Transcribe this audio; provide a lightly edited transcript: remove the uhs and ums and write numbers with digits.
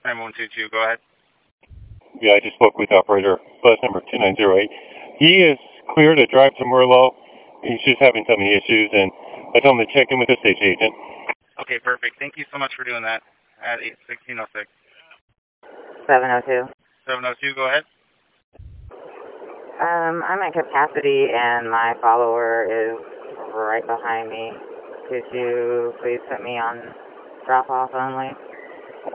9122, go ahead. Yeah, I just spoke with operator bus number 2908. He is clear to drive to Merlot. He's just having some issues, and I told him to check in with the station agent. Okay, perfect. Thank you so much for doing that at 1606. 702. 702, go ahead. I'm at capacity and my follower is right behind me. Could you please put me on drop off only?